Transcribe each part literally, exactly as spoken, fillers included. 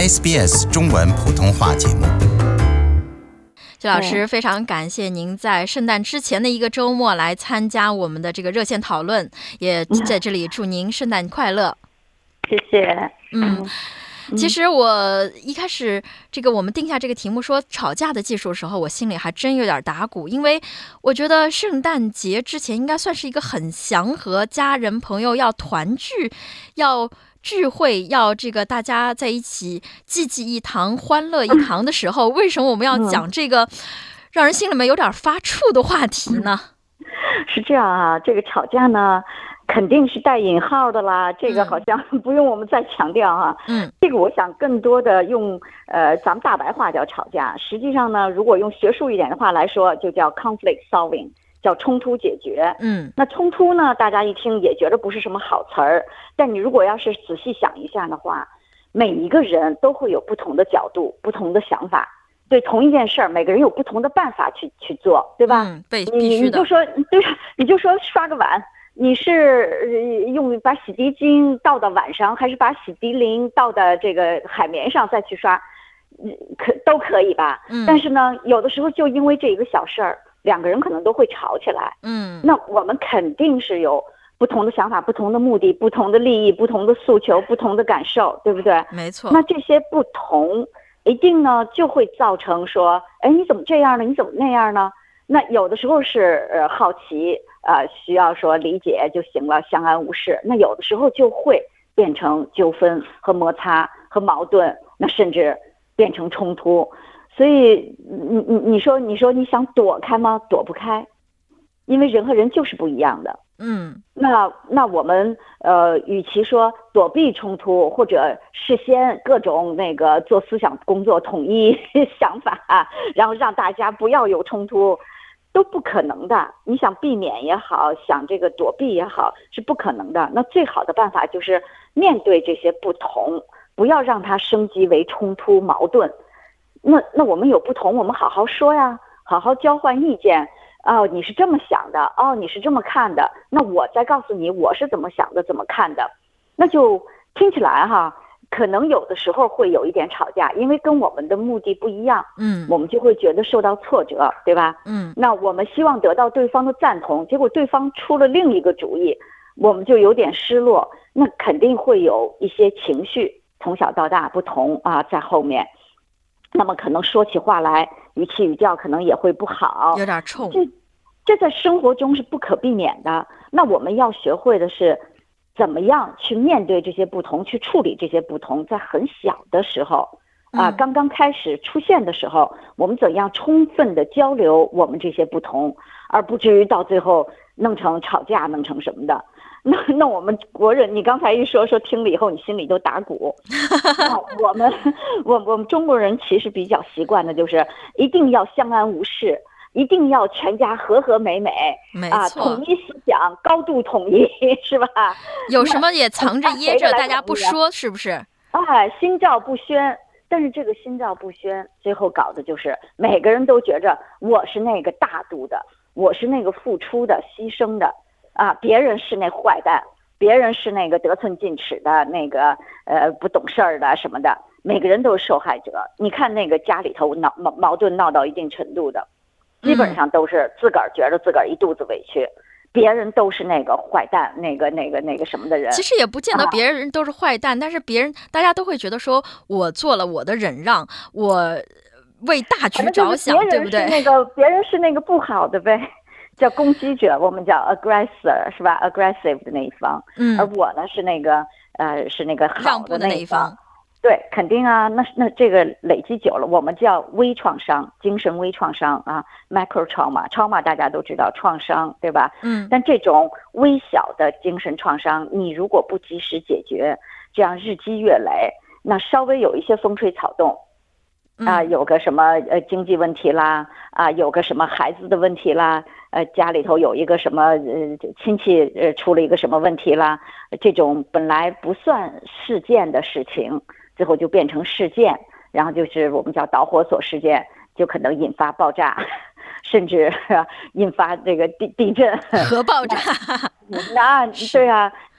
S B S 中文普通话节目。 谢老师，非常感谢您在圣诞之前的一个周末来参加我们的这个热线讨论，也在这里祝您圣诞快乐。 谢谢。 嗯。其实我一开始这个我们定下这个题目说吵架的技术的时候，我心里还真有点打鼓，因为我觉得圣诞节之前应该算是一个很祥和，家人朋友要团聚，要聚会，要这个大家在一起济济一堂，欢乐一堂的时候，为什么我们要讲这个让人心里面有点发怵的话题呢？ 是这样啊，这个吵架呢肯定是带引号的啦，这个好像不用我们再强调哈、啊。嗯，这个我想更多的用呃咱们大白话叫吵架，实际上呢，如果用学术一点的话来说，就叫 conflict solving， 叫冲突解决。嗯，那冲突呢，大家一听也觉得不是什么好词儿，但你如果要是仔细想一下的话，每一个人都会有不同的角度、不同的想法。对同一件事儿，每个人有不同的办法去去做，对吧？ 嗯，对， 你你就说对，你就说刷个碗。你是用把洗涤精倒到碗上，还是把洗涤灵倒到这个海绵上再去刷，可都可以吧？嗯。但是呢，有的时候就因为这一个小事儿，两个人可能都会吵起来。嗯。那我们肯定是有不同的想法、不同的目的、不同的利益、不同的诉求、不同的感受，对不对？ 没错。 那这些不同，一定呢就会造成说，哎，你怎么这样呢？你怎么那样呢？那有的时候是呃好奇。呃，需要说理解就行了，相安无事。那有的时候就会变成纠纷和摩擦和矛盾，那甚至变成冲突。所以你你你说你说你想躲开吗？躲不开，因为人和人就是不一样的。嗯，那那我们呃，与其说躲避冲突，或者事先各种那个做思想工作，统一想法，然后让大家不要有冲突。都不可能的，你想避免也好，想这个躲避也好，是不可能的。那最好的办法就是面对这些不同，不要让它升级为冲突矛盾。那那我们有不同，我们好好说呀，好好交换意见。哦，你是这么想的，哦，你是这么看的，那我再告诉你我是怎么想的，怎么看的，那就听起来哈。可能有的时候会有一点吵架，因为跟我们的目的不一样，嗯，我们就会觉得受到挫折，对吧？嗯，那我们希望得到对方的赞同，结果对方出了另一个主意，我们就有点失落，那肯定会有一些情绪，从小到大不同啊，在后面，那么可能说起话来语气语调可能也会不好， 有点冲， 这这在生活中是不可避免的。那我们要学会的是。怎么样去面对这些不同，去处理这些不同，在很小的时候啊、呃，刚刚开始出现的时候，我们怎样充分的交流我们这些不同，而不至于到最后弄成吵架，弄成什么的。那那我们国人，你刚才一说说听了以后，你心里都打鼓。我们我我们中国人其实比较习惯的就是一定要相安无事。一定要全家和和美美， 没啊，统一思想，高度统一，是吧？ 有什么也藏着掖着，大家不说，是不是？ 哎，心照不宣。但是这个心照不宣，最后搞的就是每个人都觉着我是那个大度的，我是那个付出的、牺牲的，啊，别人是那坏蛋，别人是那个得寸进尺的那个呃不懂事儿的什么的，每个人都是受害者。你看那个家里头闹矛矛盾闹到一定程度的。基本上都是自个儿觉得自个儿一肚子委屈，别人都是那个坏蛋，那个那个那个什么的人。 其实也不见得别人都是坏蛋，啊、但是别人大家都会觉得说，我做了我的忍让，我为大局着想，对不对？ 那个别人是那个不好的呗，叫攻击者，我们叫 aggressor 是吧 ？aggressive 的那一方，嗯，而我呢是那个呃是那个好的那一方。对，肯定啊，那那这个累积久了，我们叫微创伤，精神微创伤啊 ，micro trauma，trauma 大家都知道创伤，对吧？嗯。但这种微小的精神创伤，你如果不及时解决，这样日积月累，那稍微有一些风吹草动，啊，有个什么呃经济问题啦，啊，有个什么孩子的问题啦，呃，家里头有一个什么呃亲戚呃出了一个什么问题啦，这种本来不算事件的事情。最后就变成事件，然后就是我们叫导火索事件，就可能引发爆炸，甚至、啊、引发这个地地震、 核爆炸。 那对啊，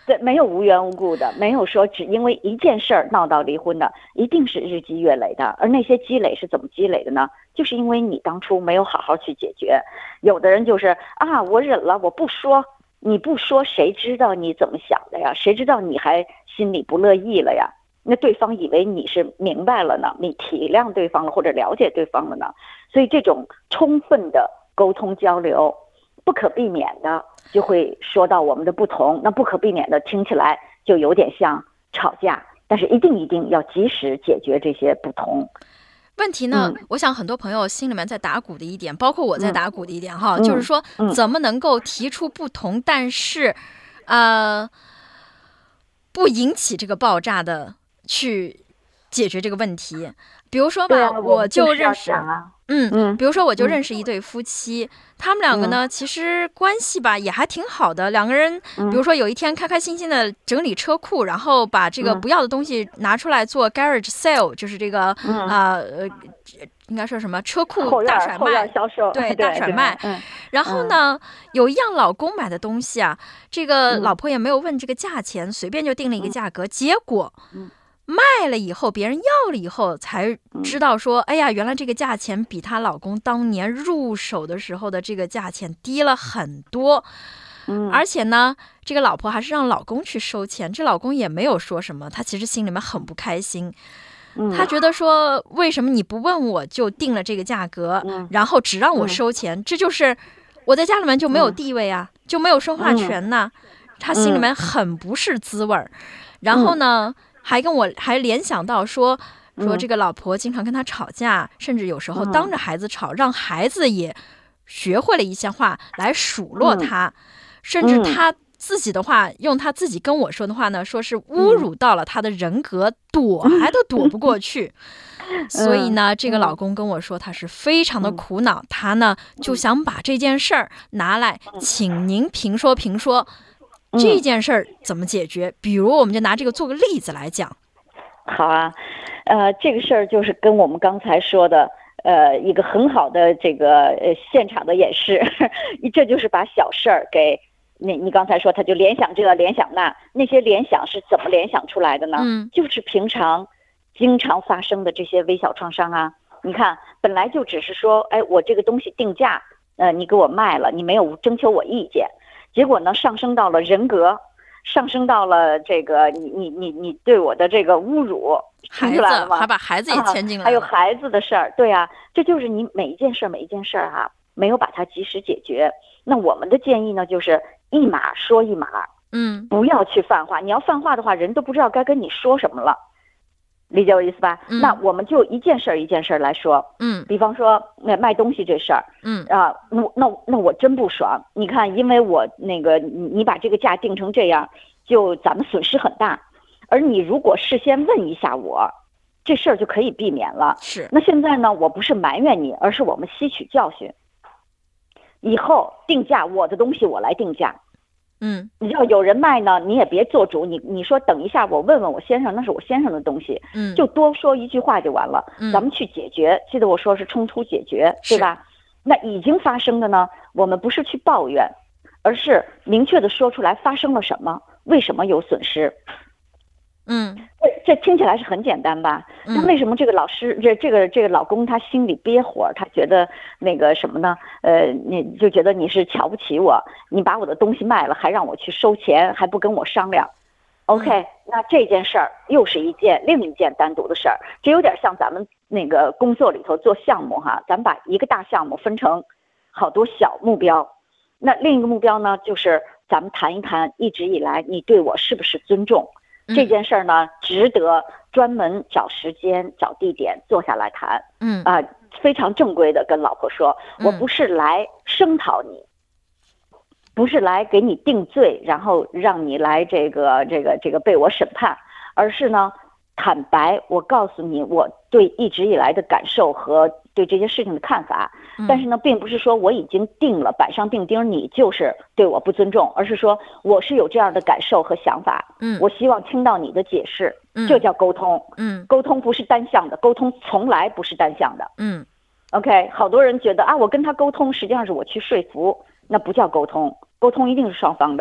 对，没有无缘无故的，没有说只因为一件事儿闹到离婚的，一定是日积月累的。而那些积累是怎么积累的呢？就是因为你当初没有好好去解决。有的人就是啊，我忍了，我不说，你不说，谁知道你怎么想的呀？谁知道你还心里不乐意了呀？那对方以为你是明白了呢，你体谅对方了，或者了解对方了呢？所以这种充分的沟通交流，不可避免的就会说到我们的不同，那不可避免的听起来就有点像吵架，但是一定一定要及时解决这些不同。 问题呢、嗯、我想很多朋友心里面在打鼓的一点，包括我在打鼓的一点、嗯、哈，就是说怎么能够提出不同、嗯、但是呃不引起这个爆炸的去解决这个问题。比如说吧、啊、我就认识嗯嗯，比如说我就认识一对夫妻、嗯、他们两个呢、嗯、其实关系吧也还挺好的。两个人比如说有一天开开心心的整理车库、嗯、然后把这个不要的东西拿出来做 garage sale、嗯、就是这个啊、嗯呃、应该说什么车库大甩卖， 销售， 对，大甩卖、嗯、然后呢、嗯、有一样老公买的东西啊，这个老婆也没有问这个价钱、嗯、随便就定了一个价格、嗯、结果嗯卖了以后，别人要了以后才知道说、嗯、哎呀，原来这个价钱比她老公当年入手的时候的这个价钱低了很多。嗯，而且呢这个老婆还是让老公去收钱，这老公也没有说什么，他其实心里面很不开心。嗯，他觉得说为什么你不问我就定了这个价格、嗯、然后只让我收钱、嗯、这就是我在家里面就没有地位啊、嗯、就没有说话权呐、嗯、他心里面很不是滋味、嗯、然后呢还跟我还联想到说说这个老婆经常跟他吵架、嗯、甚至有时候当着孩子吵、嗯、让孩子也学会了一些话来数落他、嗯、甚至他自己的话、嗯、用他自己跟我说的话呢，说是侮辱到了他的人格、嗯、躲还都躲不过去、嗯、所以呢这个老公跟我说他是非常的苦恼、嗯、他呢就想把这件事儿拿来请您评说评说这件事儿怎么解决、嗯、比如我们就拿这个做个例子来讲。 好啊，呃，这个事儿就是跟我们刚才说的呃一个很好的这个呃现场的演示，这就是把小事儿给你你刚才说他就联想这个联想那，那些联想是怎么联想出来的呢？嗯，就是平常经常发生的这些微小创伤啊。你看本来就只是说哎我这个东西定价呃你给我卖了，你没有征求我意见，结果呢上升到了人格，上升到了这个你你你你对我的这个侮辱， 听出来了吗？还把孩子也牵进来了、啊、 还有孩子的事儿。对啊，这就是你每一件事每一件事哈、啊、没有把它及时解决。那我们的建议呢就是一码说一码，嗯，不要去泛化。你要泛化的话人都不知道该跟你说什么了，理解我意思吧？嗯，那我们就一件事儿一件事儿来说。嗯，比方说那卖东西这事儿，嗯啊，那那那我真不爽。你看，因为我那个你你把这个价定成这样，就咱们损失很大。而你如果事先问一下我，这事儿就可以避免了。是。那现在呢，我不是埋怨你，而是我们吸取教训。以后定价，我的东西我来定价。嗯，你要有人卖呢，你也别做主，你你说等一下，我问问我先生，那是我先生的东西，嗯，就多说一句话就完了，嗯，咱们去解决。记得我说是冲突解决，对吧？那已经发生的呢，我们不是去抱怨，而是明确的说出来发生了什么，为什么有损失。嗯，这这听起来是很简单吧？那为什么这个老师这这个这个老公他心里憋火，他觉得那个什么呢？呃，你就觉得你是瞧不起我，你把我的东西卖了，还让我去收钱，还不跟我商量。OK，嗯，那这件事儿又是一件另一件单独的事儿，这有点像咱们那个工作里头做项目哈，咱们把一个大项目分成好多小目标，那另一个目标呢，就是咱们谈一谈一直以来你对我是不是尊重。这件事儿呢，值得专门找时间、找地点坐下来谈。嗯啊，非常正规的跟老婆说，我不是来声讨你，不是来给你定罪，然后让你来这个这个这个被我审判，而是呢，坦白，我告诉你我对一直以来的感受和对这些事情的看法。但是呢，并不是说我已经定了板上钉钉，你就是对我不尊重，而是说我是有这样的感受和想法。嗯，我希望听到你的解释。嗯，这叫沟通。嗯，沟通不是单向的，沟通从来不是单向的。嗯 ，OK， 好多人觉得啊，我跟他沟通，实际上是我去说服，那不叫沟通，沟通一定是双方的。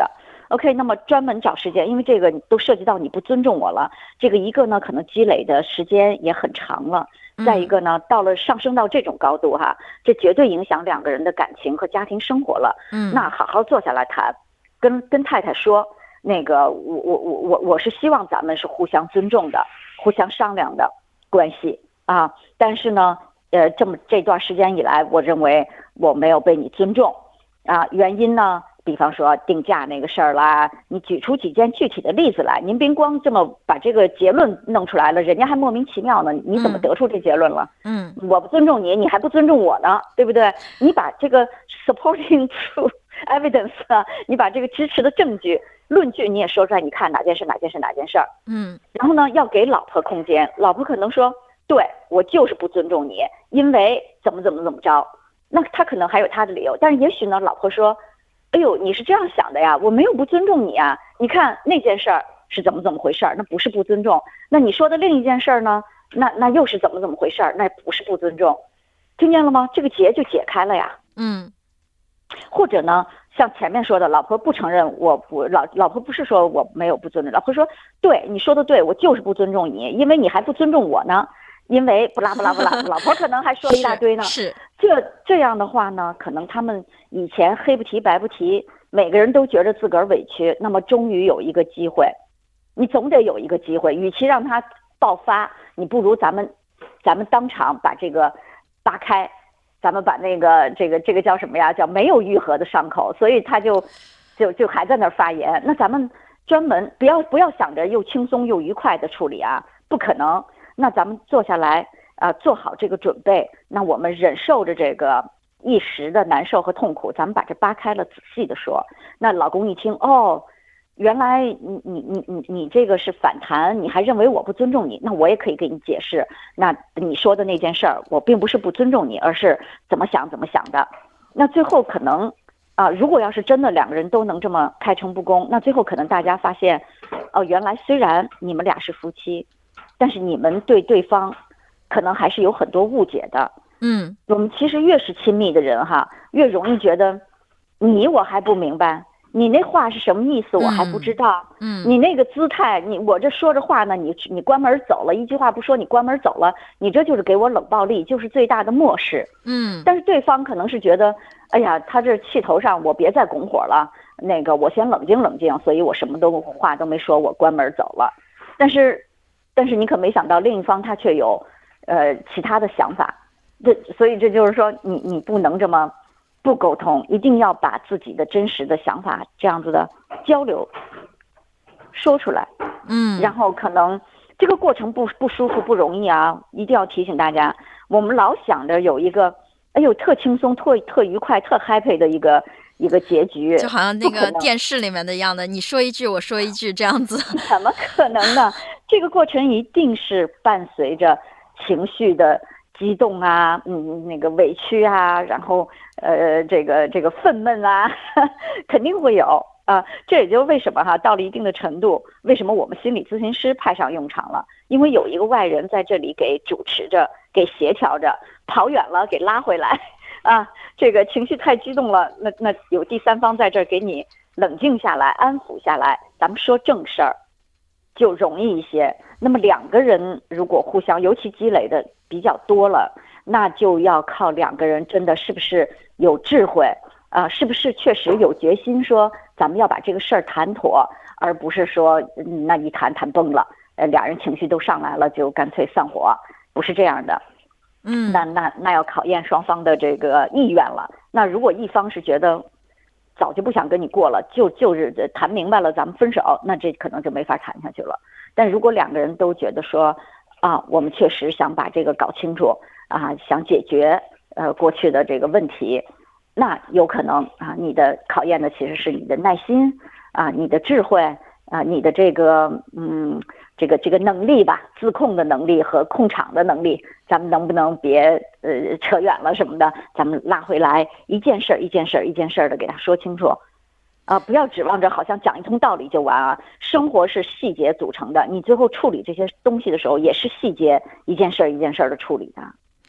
OK， 那么专门找时间，因为这个都涉及到你不尊重我了。这个一个呢，可能积累的时间也很长了。再一个呢，到了上升到这种高度哈，这绝对影响两个人的感情和家庭生活了。 嗯， 那好好坐下来谈，跟跟太太说，那个我我我我我是希望咱们是互相尊重的、互相商量的关系啊。但是呢，呃，这么这段时间以来，我认为我没有被你尊重啊。原因呢？比方说定价那个事儿啦，你举出几件具体的例子来。您别光这么把这个结论弄出来了，人家还莫名其妙呢。你怎么得出这结论了？ 嗯， 我不尊重你，你还不尊重我呢，对不对？你把这个 supporting proof evidence 啊，你把这个支持的证据论据你也说出来，你看哪件事哪件事哪件事儿。 嗯， 然后呢，要给老婆空间，老婆可能说，对我就是不尊重你，因为怎么怎么怎么着。那他可能还有他的理由，但是也许呢，老婆说，哎呦，你是这样想的呀？我没有不尊重你啊！你看那件事儿是怎么怎么回事儿，那不是不尊重。那你说的另一件事儿呢？那那又是怎么怎么回事儿？那不是不尊重。听见了吗？这个结就解开了呀。 嗯， 或者呢，像前面说的，老婆不承认我不老老婆不是说我没有不尊重，老婆说对你说的对，我就是不尊重你，因为你还不尊重我呢。因为不拉不拉不拉，老婆可能还说了一大堆呢。 是, 是这这样的话呢，可能他们以前黑不提白不提，每个人都觉得自个儿委屈，那么终于有一个机会，你总得有一个机会，与其让他爆发，你不如咱们咱们当场把这个扒开，咱们把那个这个这个叫什么呀？叫没有愈合的伤口，所以他就就就还在那儿发炎。那咱们专门不要不要想着又轻松又愉快的处理啊，不可能。那咱们坐下来啊、呃，做好这个准备。那我们忍受着这个一时的难受和痛苦，咱们把这扒开了，仔细的说。那老公一听，哦，原来你你你你你这个是反弹，你还认为我不尊重你，那我也可以给你解释。那你说的那件事儿，我并不是不尊重你，而是怎么想怎么想的。那最后可能啊、呃，如果要是真的两个人都能这么开诚布公，那最后可能大家发现，哦，原来虽然你们俩是夫妻，但是你们对对方可能还是有很多误解的。 嗯， 我们其实越是亲密的人哈，越容易觉得你我还不明白，你那话是什么意思我还不知道。 嗯， 你那个姿态，你我这说着话呢，你你关门走了，一句话不说你关门走了，你这就是给我冷暴力，就是最大的漠视。 嗯， 但是对方可能是觉得，哎呀，他这气头上，我别再拱火了，那个我先冷静冷静，所以我什么都话都没说，我关门走了。但是但是你可没想到另一方他却有呃其他的想法，这所以这就是说你你不能这么不沟通，一定要把自己的真实的想法这样子的交流说出来。 嗯， 然后可能这个过程不不舒服不容易啊，一定要提醒大家，我们老想着有一个哎呦特轻松特特愉快特 happy 的一个一个结局， 就好像那个电视里面的一样的，你说一句我说一句这样子。 怎么可能呢？这个过程一定是伴随着情绪的激动啊，嗯，那个委屈啊，然后呃，这个这个愤懑啊，肯定会有啊。这也就是为什么哈，到了一定的程度，为什么我们心理咨询师派上用场了？因为有一个外人在这里给主持着，给协调着，跑远了给拉回来啊。这个情绪太激动了，那那有第三方在这儿给你冷静下来，安抚下来，咱们说正事儿。就容易一些。那么两个人如果互相，尤其积累的比较多了，那就要靠两个人真的是不是有智慧啊、呃？是不是确实有决心说咱们要把这个事儿谈妥，而不是说、嗯、那一谈谈崩了，呃，俩人情绪都上来了就干脆散伙，不是这样的。 嗯， 那那那要考验双方的这个意愿了。那如果一方是觉得早就不想跟你过了，就就是谈明白了咱们分手，那这可能就没法谈下去了。但如果两个人都觉得说啊，我们确实想把这个搞清楚啊，想解决呃过去的这个问题，那有可能啊，你的考验的其实是你的耐心啊，你的智慧啊，你的这个嗯这个这个能力吧，自控的能力和控场的能力，咱们能不能别呃扯远了什么的，咱们拉回来，一件事儿一件事儿一件事儿的给他说清楚。啊，不要指望着好像讲一通道理就完啊！生活是细节组成的，你最后处理这些东西的时候，也是细节一件事儿一件事儿的处理的。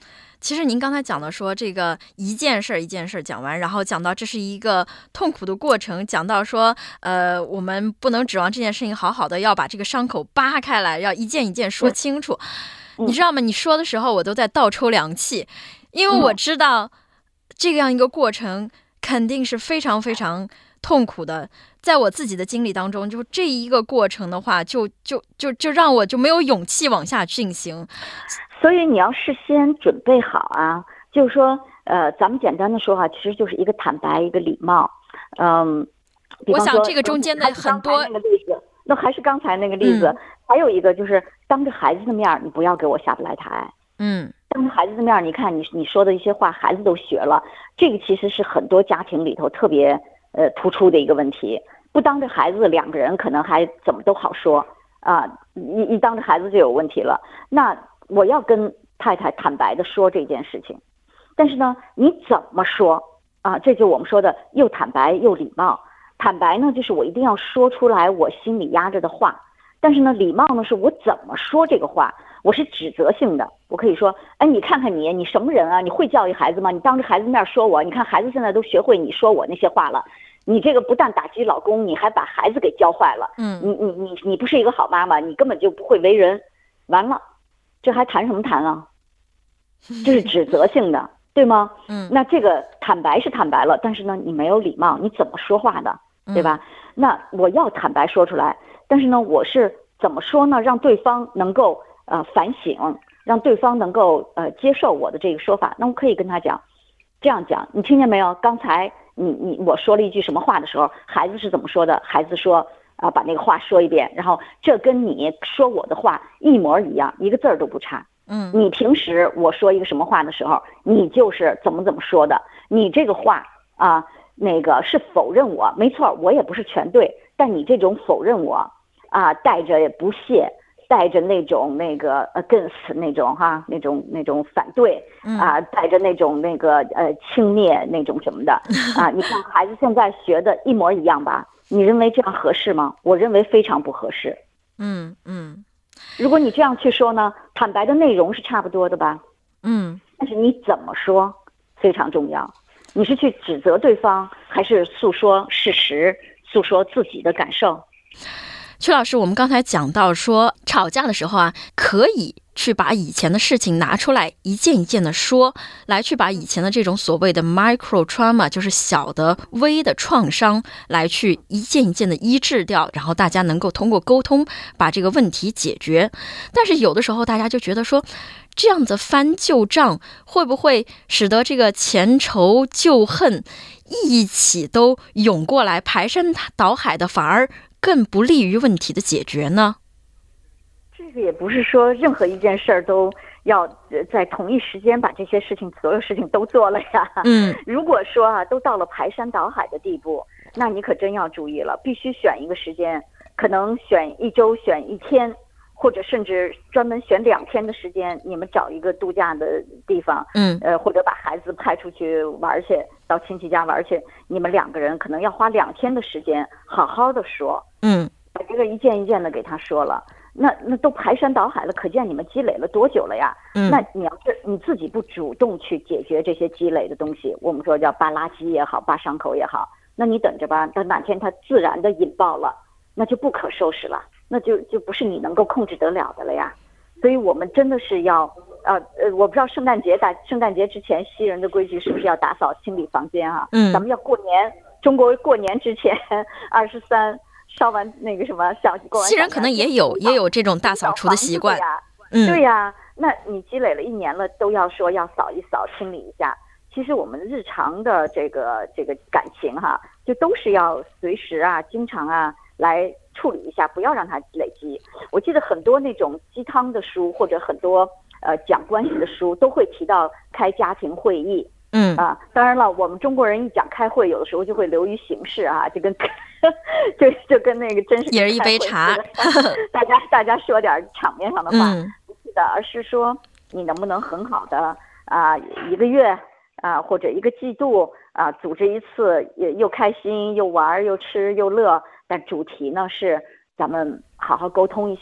其实您刚才讲的说这个一件事一件事讲完，然后讲到这是一个痛苦的过程，讲到说呃，我们不能指望这件事情好好的，要把这个伤口扒开来，要一件一件说清楚。 嗯、 你知道吗？你说的时候我都在倒抽凉气，因为我知道这样一个过程肯定是非常非常痛苦的。在我自己的经历当中，就这一个过程的话，就就就就让我就没有勇气往下进行。 所以你要事先准备好啊，就是说，呃，咱们简单的说哈，其实就是一个坦白，一个礼貌。嗯， 我想这个中间的很多那个例子，那还是刚才那个例子，嗯、还有一个就是当着孩子的面，你不要给我下不来台。 嗯， 当着孩子的面，你看你你说的一些话，孩子都学了，这个其实是很多家庭里头特别呃突出的一个问题。不当着孩子，两个人可能还怎么都好说啊，一一当着孩子就有问题了。那我要跟太太坦白的说这件事情，但是呢，你怎么说啊？这就我们说的又坦白又礼貌。坦白呢，就是我一定要说出来我心里压着的话，但是呢，礼貌呢，是我怎么说这个话，我是指责性的。我可以说，哎，你看看你，你什么人啊？你会教育孩子吗？你当着孩子面说我，你看孩子现在都学会你说我那些话了。你这个不但打击老公，你还把孩子给教坏了。 嗯， 你你你你不是一个好妈妈，你根本就不会为人。完了，这还谈什么谈啊？这是指责性的，对吗？ 嗯， 那这个坦白是坦白了，但是呢，你没有礼貌，你怎么说话的，对吧？嗯、那我要坦白说出来，但是呢，我是怎么说呢？让对方能够呃反省，让对方能够呃接受我的这个说法。那我可以跟他讲，这样讲，你听见没有？刚才。你你我说了一句什么话的时候，孩子是怎么说的？孩子说啊，把那个话说一遍，然后这跟你说我的话一模一样，一个字儿都不差。 嗯， 你平时我说一个什么话的时候，你就是怎么怎么说的。你这个话啊，那个是否认我，没错，我也不是全对，但你这种否认我啊，带着不屑。带着那种那个 against 那种哈那种那种反对啊，带着那种那个呃轻蔑那种什么的啊，你看孩子现在学的一模一样吧？你认为这样合适吗？我认为非常不合适。 嗯嗯， 如果你这样去说呢，坦白的内容是差不多的吧？ 嗯， 但是你怎么说非常重要。你是去指责对方，还是诉说事实，诉说自己的感受？ 曲老师，我们刚才讲到说吵架的时候啊，可以去把以前的事情拿出来一件一件的说，来去把以前的这种所谓的 micro trauma， 就是小的微的创伤，来去一件一件的医治掉，然后大家能够通过沟通把这个问题解决。但是有的时候大家就觉得说，这样子翻旧账会不会使得这个前仇旧恨一起都涌过来，排山倒海的，反而更不利于问题的解决呢？ 这个也不是说任何一件事儿都要在同一时间把这些事情所有事情都做了呀。 嗯， 如果说啊都到了排山倒海的地步，那你可真要注意了，必须选一个时间，可能选一周，选一天，或者甚至专门选两天的时间，你们找一个度假的地方， 嗯， 呃，或者把孩子派出去玩去，到亲戚家玩去，你们两个人可能要花两天的时间，好好的说， 嗯， 把这个一件一件的给他说了，那那都排山倒海了，可见你们积累了多久了呀？ 嗯， 那你要是你自己不主动去解决这些积累的东西，我们说叫扒垃圾也好，扒伤口也好，那你等着吧，等哪天它自然的引爆了，那就不可收拾了。那就就不是你能够控制得了的了呀，所以我们真的是要，呃呃，我不知道圣诞节打圣诞节之前西人的规矩是不是要打扫清理房间啊？ 嗯， 咱们要过年，中国过年之前二十三烧完那个什么小过完， 西人可能也有也有这种大扫除的习惯呀， 嗯， 对呀，那你积累了一年了，都要说要扫一扫清理一下。其实我们日常的这个这个感情哈，就都是要随时啊，经常啊来处理一下，不要让它累积。我记得很多那种鸡汤的书，或者很多呃讲关系的书，都会提到开家庭会议。 嗯啊，当然了，我们中国人一讲开会，有的时候就会流于形式啊，就跟就就跟那个真是一人一杯茶， 大家大家说点场面上的话， 嗯、 不是的，而是说你能不能很好的啊一个月啊或者一个季度啊组织一次，也又开心又玩又吃又乐。但主题呢是咱们好好沟通一下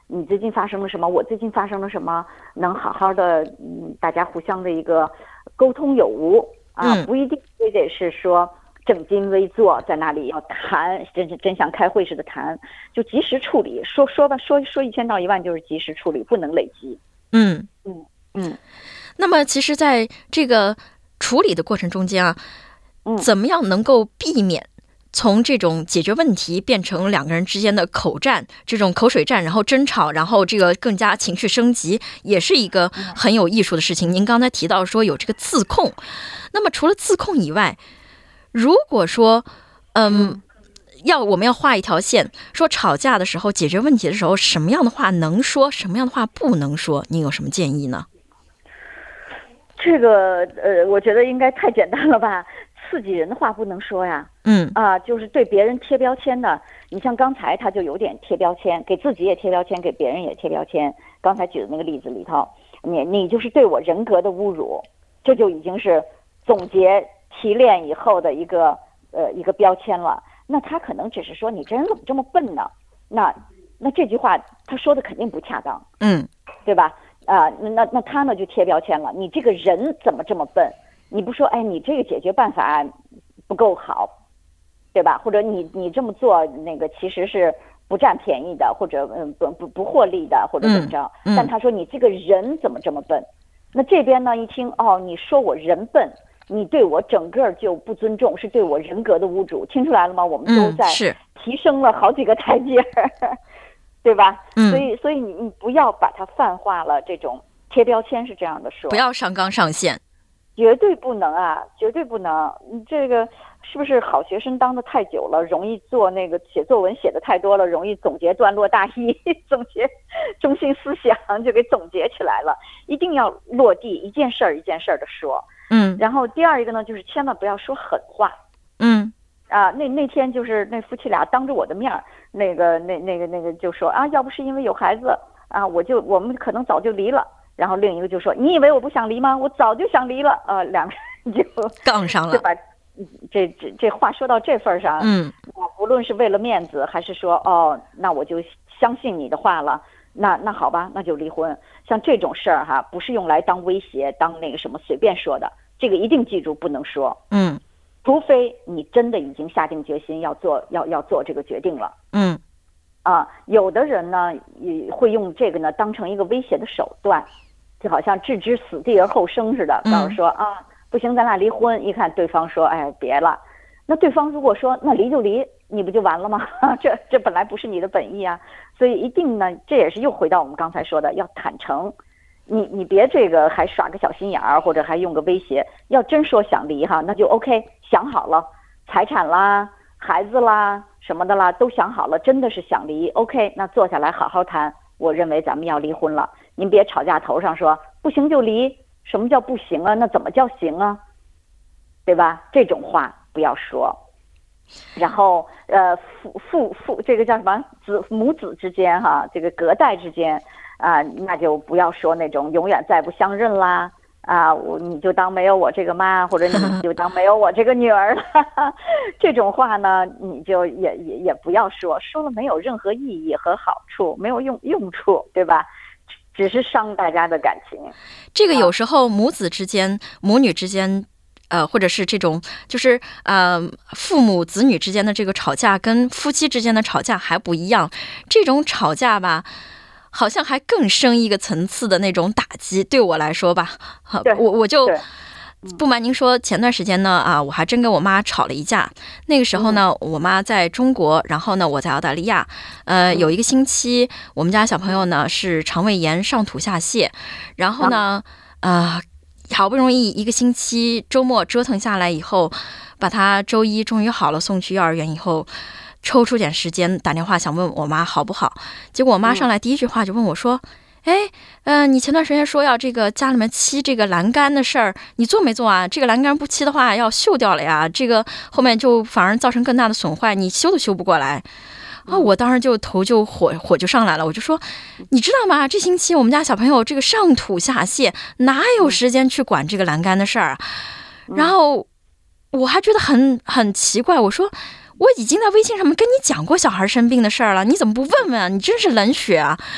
你最近发生了什么，我最近发生了什么，能好好的嗯大家互相的一个沟通有无啊， 嗯、 不一定非得是说正襟危坐在那里要谈，真真像开会似的谈，就及时处理，说说吧，说说一千道一万就是及时处理，不能累积。 嗯嗯嗯。 那么其实在这个处理的过程中间啊， 嗯， 怎么样能够避免从这种解决问题变成两个人之间的口战，这种口水战，然后争吵，然后这个更加情绪升级，也是一个很有艺术的事情。您刚才提到说有这个自控，那么除了自控以外，如果说嗯要我们要画一条线，说吵架的时候解决问题的时候，什么样的话能说，什么样的话不能说，您有什么建议呢？ 这个呃，我觉得应该太简单了吧，刺激人的话不能说呀。 嗯啊、呃，就是对别人贴标签的。你像刚才他就有点贴标签，给自己也贴标签，给别人也贴标签。刚才举的那个例子里头，你你就是对我人格的侮辱，这就已经是总结提炼以后的一个呃一个标签了。那他可能只是说你这人怎么这么笨呢？那那这句话他说的肯定不恰当， 嗯， 对吧？啊、呃，那那他呢就贴标签了，你这个人怎么这么笨？你不说，哎，你这个解决办法不够好，对吧？或者你你这么做那个其实是不占便宜的，或者嗯不不不获利的，或者怎么着？ 嗯嗯、 但他说你这个人怎么这么笨？那这边呢一听，哦，你说我人笨，你对我整个就不尊重，是对我人格的侮辱，听出来了吗？我们都在提升了好几个台阶。嗯对吧？ 嗯， 所以所以你你不要把它泛化了，这种贴标签是这样的说， 不要上纲上线， 绝对不能啊，绝对不能。你这个是不是好学生当的太久了，容易做那个写作文写的太多了，容易总结段落大意，总结中心思想就给总结起来了。一定要落地，一件事儿一件事儿的说。 嗯， 然后第二一个呢，就是千万不要说狠话。 嗯。 啊，那那天就是那夫妻俩当着我的面儿，那个那那个那个就说啊，要不是因为有孩子啊，我就我们可能早就离了。然后另一个就说，你以为我不想离吗？我早就想离了。呃，两个人就杠上了， 就把这这这话说到这份上， 嗯， 无论是为了面子，还是说哦，那我就相信你的话了，那那好吧，那就离婚。像这种事儿哈，不是用来当威胁，当那个什么随便说的，这个一定记住不能说。 嗯。 除非你真的已经下定决心要做要要做这个决定了， 嗯， 啊，有的人呢也会用这个呢当成一个威胁的手段，就好像置之死地而后生似的，告诉说、嗯、啊不行，咱俩离婚。一看对方说，哎别了，那对方如果说那离就离，你不就完了吗？这这本来不是你的本意啊，所以一定呢，这也是又回到我们刚才说的，要坦诚。你你别这个还耍个小心眼儿，或者还用个威胁。要真说想离哈，那就 OK， 想好了，财产啦、孩子啦什么的啦都想好了，真的是想离 OK， 那坐下来好好谈。我认为咱们要离婚了，您别吵架头上说不行就离。什么叫不行啊？那怎么叫行啊？对吧？这种话不要说。然后呃父父父这个叫什么子母子之间哈，这个隔代之间。啊，那就不要说那种永远再不相认啦，啊，我你就当没有我这个妈，或者你就当没有我这个女儿了，这种话呢，你就也也也不要说，说了没有任何意义和好处，没有用用处，对吧？只是伤大家的感情。 这个有时候母子之间、啊、母女之间。呃，或者是这种，就是呃，父母子女之间的这个吵架，跟夫妻之间的吵架还不一样。这种吵架吧，好像还更深一个层次的那种打击。对我来说吧，我我就不瞒您说，前段时间呢，啊，我还真跟我妈吵了一架。那个时候呢，我妈在中国，然后呢，我在澳大利亚。呃，有一个星期，我们家小朋友呢是肠胃炎上吐下泻，然后呢，呃。好不容易一个星期周末折腾下来以后，把他周一终于好了，送去幼儿园以后，抽出点时间打电话想问我妈好不好。结果我妈上来第一句话就问我说：“哎，呃，你前段时间说要这个家里面漆这个栏杆的事儿，你做没做啊？这个栏杆不漆的话要锈掉了呀，这个后面就反而造成更大的损坏，你修都修不过来。”啊！我当时就头就火火就上来了，我就说，你知道吗？这星期我们家小朋友这个上吐下泻，哪有时间去管这个栏杆的事儿啊？然后我还觉得很很奇怪，我说我已经在微信上面跟你讲过小孩生病的事儿了，你怎么不问问啊？你真是冷血啊！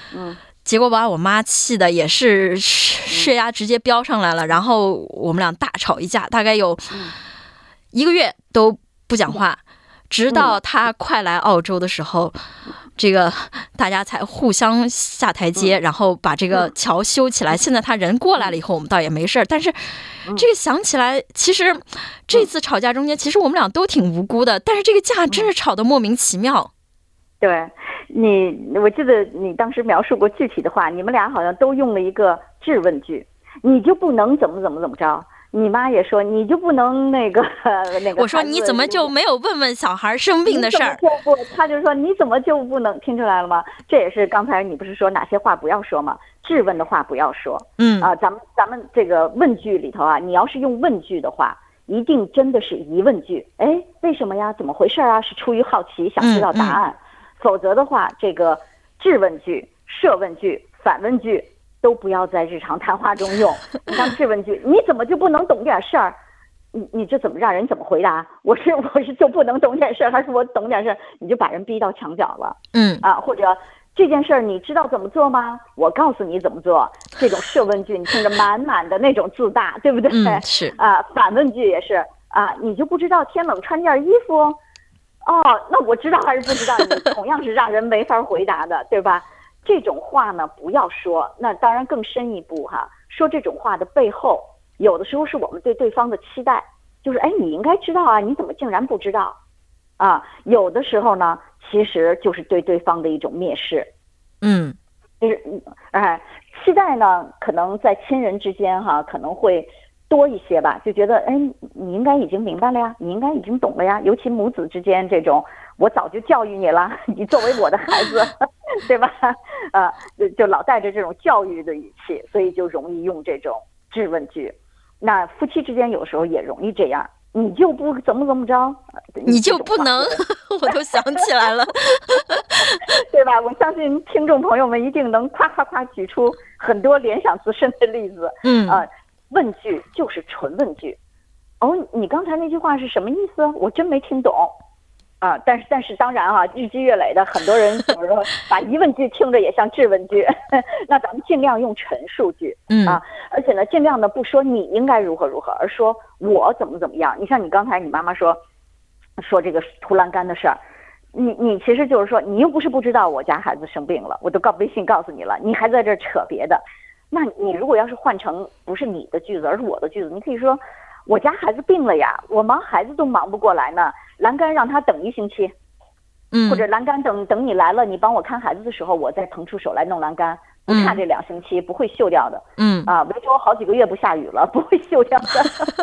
嗯， 结果把我妈气的也是血压直接飙上来了，然后我们俩大吵一架，大概有一个月都不讲话，直到她快来澳洲的时候，这个大家才互相下台阶，然后把这个桥修起来。现在她人过来了以后，我们倒也没事儿。但是这个想起来，其实这次吵架中间，其实我们俩都挺无辜的，但是这个架真是吵得莫名其妙。 对你，我记得你当时描述过具体的话，你们俩好像都用了一个质问句，你就不能怎么怎么怎么着。你妈也说你就不能那个那个， 我说你怎么就没有问问小孩生病的事儿？ 就不，他就说你怎么就不能？听出来了吗？这也是刚才你不是说哪些话不要说吗？质问的话不要说。 嗯啊，咱们咱们这个问句里头啊，你要是用问句的话，一定真的是疑问句。哎，为什么呀？怎么回事啊？是出于好奇想知道答案。嗯嗯，否则的话，这个质问句、设问句、反问句都不要在日常谈话中用。你像质问句，你怎么就不能懂点事儿？你你这怎么让人怎么回答？我是我是就不能懂点事儿，还是我懂点事儿？你就把人逼到墙角了。 嗯啊，或者这件事儿你知道怎么做吗？我告诉你怎么做。这种设问句，你听着满满的那种自大，对不对？ 嗯，是啊，反问句也是啊，你就不知道天冷穿件衣服？哦，那我知道还是不知道？你同样是让人没法回答的，对吧？这种话呢，不要说。那当然更深一步哈，说这种话的背后，有的时候是我们对对方的期待，就是哎，你应该知道啊，你怎么竟然不知道？啊，有的时候呢，其实就是对对方的一种蔑视。 嗯， 就是哎，期待呢，可能在亲人之间哈，可能会多一些吧，就觉得哎，你应该已经明白了呀，你应该已经懂了呀。尤其母子之间这种，我早就教育你了，你作为我的孩子，对吧？呃，就老带着这种教育的语气，所以就容易用这种质问句。那夫妻之间有时候也容易这样，你就不怎么怎么着， 你就不能，我都想起来了， 对吧？我相信听众朋友们一定能夸夸夸举出很多联想自身的例子。 嗯啊、呃，问句就是纯问句。哦，你刚才那句话是什么意思？我真没听懂。啊，但是但是当然哈、啊，日积月累的，很多人就是说把疑问句听着也像质问句，那咱们尽量用陈述句， 嗯啊，而且呢，尽量的不说你应该如何如何，而说我怎么怎么样。你像你刚才你妈妈说说这个涂栏杆的事儿，你你其实就是说你又不是不知道我家孩子生病了，我都告微信告诉你了，你还在这扯别的。那你如果要是换成不是你的句子，而是我的句子，你可以说我家孩子病了呀，我忙孩子都忙不过来呢。栏杆让他等一星期， 嗯， 或者栏杆等等你来了，你帮我看孩子的时候，我再腾出手来弄栏杆，不差这两星期，不会锈掉的。 嗯啊，维州好几个月不下雨了，不会锈掉的，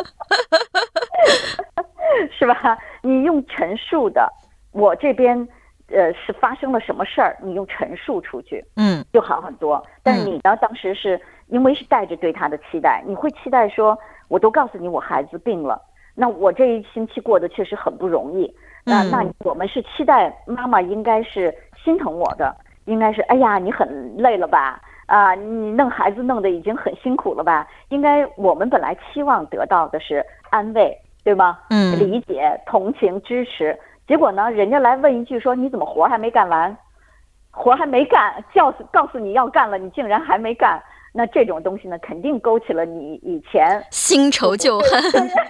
是吧？你用陈述的，我这边呃是发生了什么事儿，你用陈述出去， 嗯， 就好很多。但是你呢，当时是因为是带着对他的期待，你会期待说，我都告诉你我孩子病了。那我这一星期过得确实很不容易，那那我们是期待妈妈应该是心疼我的，应该是哎呀你很累了吧，啊你弄孩子弄得已经很辛苦了吧，应该我们本来期望得到的是安慰，对吗？ 嗯， 理解、同情、支持，结果呢，人家来问一句说你怎么活还没干完，活还没干，叫告诉你要干了，你竟然还没干。那这种东西呢，肯定勾起了你以前新仇旧恨，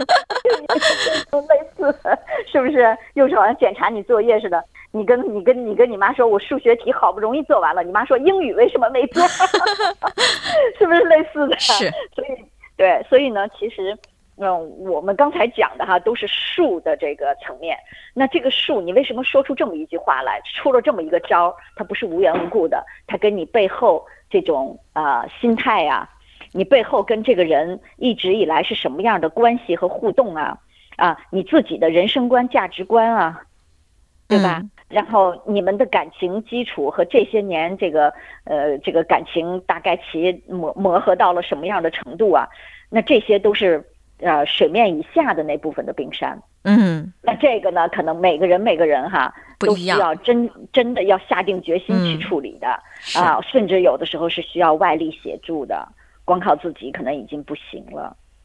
类似，是不是？又是好像检查你作业似的。你跟你跟你跟你妈说，我数学题好不容易做完了，你妈说英语为什么没做？是不是类似的？ 是。 所以对，所以呢，其实嗯，我们刚才讲的哈，都是术的这个层面。那这个术，你为什么说出这么一句话来，出了这么一个招？它不是无缘无故的，它跟你背后这种啊、呃、心态呀、啊，你背后跟这个人一直以来是什么样的关系和互动啊？啊，你自己的人生观、价值观啊，对吧？嗯、然后你们的感情基础和这些年这个呃这个感情大概其磨磨合到了什么样的程度啊？那这些都是呃水面以下的那部分的冰山。 嗯， 那这个呢，可能每个人每个人哈都需要真真的要下定决心去处理的、嗯、啊，甚至有的时候是需要外力协助的，光靠自己可能已经不行了。 嗯。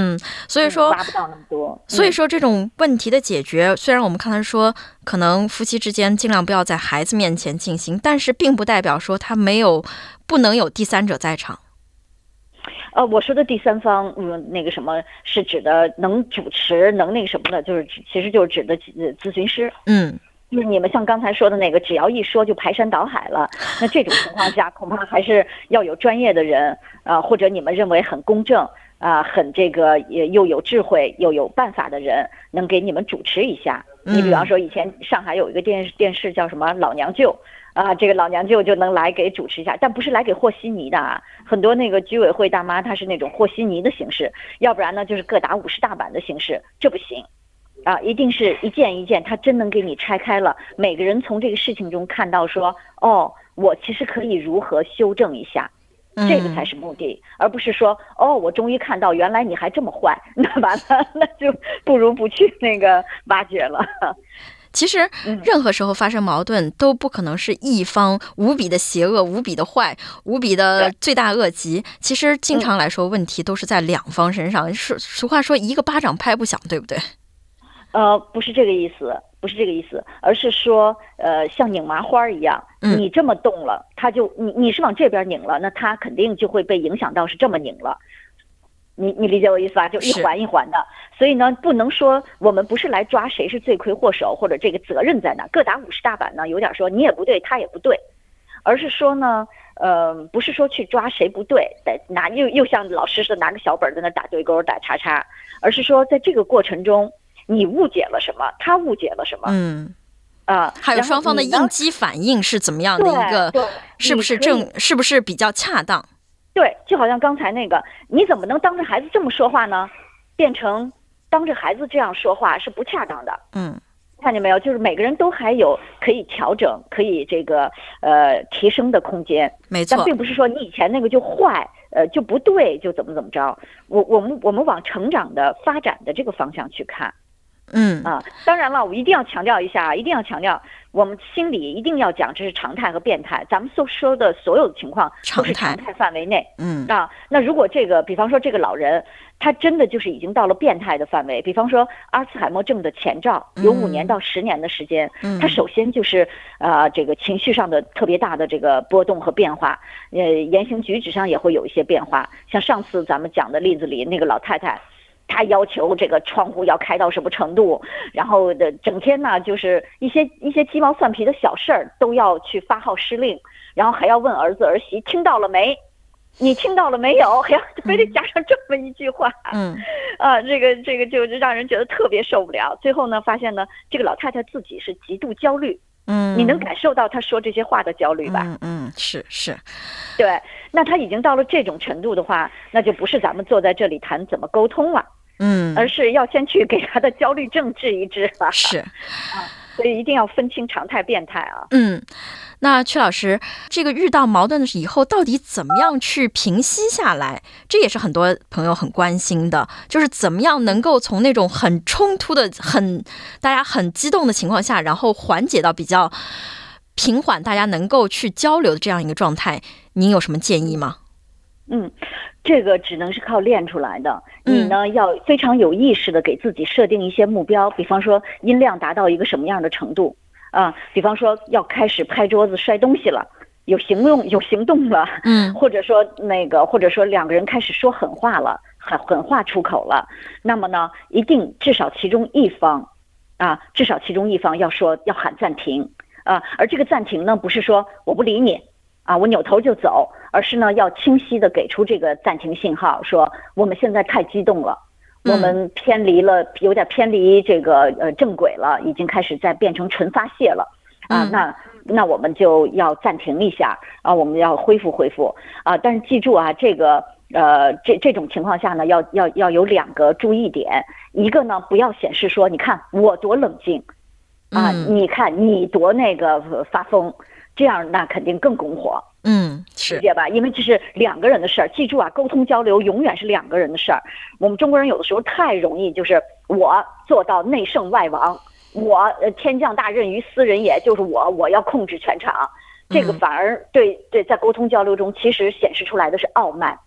嗯，所以说、 嗯、挖不到那么多。 所以说这种问题的解决，嗯、虽然我们刚才说可能夫妻之间尽量不要在孩子面前进行，但是并不代表说他没有不能有第三者在场。 呃，我说的第三方，嗯，那个什么是指的能主持，能那个什么的，就是其实就是指的咨询师。 嗯， 就是你们像刚才说的那个，只要一说就排山倒海了，那这种情况下，恐怕还是要有专业的人啊、呃，或者你们认为很公正啊、呃，很这个也又有智慧又有办法的人，能给你们主持一下。你比方说，以前上海有一个电视电视叫什么老娘舅。啊，这个老娘舅就能来给主持一下，但不是来给和稀泥的啊。很多那个居委会大妈，她是那种和稀泥的形式，要不然呢就是各打五十大板的形式，这不行，啊，一定是一件一件，她真能给你拆开了，每个人从这个事情中看到说，哦，我其实可以如何修正一下，这个才是目的，而不是说，哦，我终于看到原来你还这么坏，那完了，那就不如不去那个挖掘了。 其实任何时候发生矛盾都不可能是一方无比的邪恶、无比的坏、无比的罪大恶极，其实经常来说问题都是在两方身上，俗话说一个巴掌拍不响，对不对？ 呃，不是这个意思，不是这个意思，而是说呃像拧麻花一样，你这么动了，他就你你是往这边拧了，那他肯定就会被影响到是这么拧了。你你理解我意思吧？就一环一环的，所以呢，不能说我们不是来抓谁是罪魁祸首，或者这个责任在哪，各打五十大板呢，有点说你也不对，他也不对，而是说呢，呃，不是说去抓谁不对，得拿又又像老师似的拿个小本在那打对勾打叉叉，而是说在这个过程中，你误解了什么，他误解了什么， 嗯。 啊， 还有双方的应激反应是怎么样的一个，是不是正，是不是比较恰当？ 对，就好像刚才那个，你怎么能当着孩子这么说话呢？变成当着孩子这样说话是不恰当的。 嗯， 看见没有？就是每个人都还有可以调整、可以这个呃提升的空间。 没错， 但并不是说你以前那个就坏，呃就不对，就怎么怎么着。我我们我们往成长的发展的这个方向去看。 嗯啊，当然了，我一定要强调一下，一定要强调，我们心里一定要讲这是常态和变态，咱们所说的所有的情况都是常态范围内。 嗯啊，那如果这个，比方说这个老人，他真的就是已经到了变态的范围，比方说阿尔茨海默症的前兆，有五年到十年的时间， 嗯、 他首先就是呃这个情绪上的特别大的这个波动和变化，呃言行举止上也会有一些变化，像上次咱们讲的例子里那个老太太。他要求这个窗户要开到什么程度，然后的整天呢，就是一些一些鸡毛蒜皮的小事儿都要去发号施令，然后还要问儿子儿媳听到了没？你听到了没有？还要非得加上这么一句话， 嗯， 啊，这个这个就让人觉得特别受不了。最后呢，发现呢，这个老太太自己是极度焦虑。 嗯， 你能感受到他说这些话的焦虑吧？ 嗯嗯，是是， 对。那他已经到了这种程度的话，那就不是咱们坐在这里谈怎么沟通了。 嗯， 而是要先去给他的焦虑症治一治了。 是， 啊，所以一定要分清常态变态啊。 嗯，那曲老师，这个遇到矛盾以后，到底怎么样去平息下来？这也是很多朋友很关心的，就是怎么样能够从那种很冲突的、很大家很激动的情况下，然后缓解到比较平缓，大家能够去交流的这样一个状态。您有什么建议吗？ 嗯，这个只能是靠练出来的。你呢，要非常有意识的给自己设定一些目标，比方说音量达到一个什么样的程度啊？比方说要开始拍桌子摔东西了，有行动有行动了， 嗯， 或者说那个，或者说两个人开始说狠话了，狠狠话出口了，那么呢，一定至少其中一方啊，至少其中一方要说要喊暂停啊，而这个暂停呢，不是说我不理你。啊，我扭头就走，而是呢要清晰的给出这个暂停信号，说我们现在太激动了， 嗯、 我们偏离了，有点偏离这个呃正轨了，已经开始在变成纯发泄了啊。 嗯、 那那我们就要暂停一下啊，我们要恢复恢复啊。但是记住啊，这个呃这这种情况下呢，要要要有两个注意点，一个呢不要显示说你看我多冷静啊， 嗯、 你看你多那个发疯。这样那肯定更拱火， 嗯，是理解吧？因为这是两个人的事儿，记住啊，沟通交流永远是两个人的事儿。我们中国人有的时候太容易，就是我做到内圣外王，我呃天降大任于斯人也，就是我我要控制全场，这个反而对对，在沟通交流中其实显示出来的是傲慢，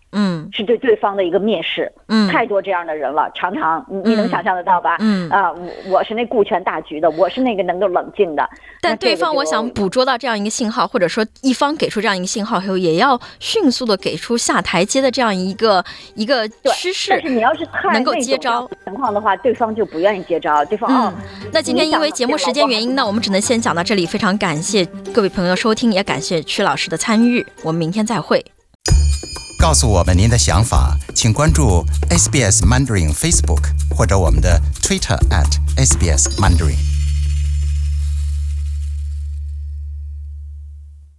嗯， 是对对方的一个蔑视。 嗯， 太多这样的人了，常常你你能想象得到吧？ 嗯啊，我我是那顾全大局的，我是那个能够冷静的。 但对方我想捕捉到这样一个信号，或者说一方给出这样一个信号后，也要迅速的给出下台阶的这样一个一个趋势。 但是你要是太能够接招情况的话，对方就不愿意接招。对方、嗯、哦， 那今天因为节目时间原因呢，我们只能先讲到这里。非常感谢各位朋友的收听，也感谢曲老师的参与。我们明天再会。 告诉我们您的想法，请关注 S B S Mandarin Facebook 或者我们的 Twitter at S B S Mandarin。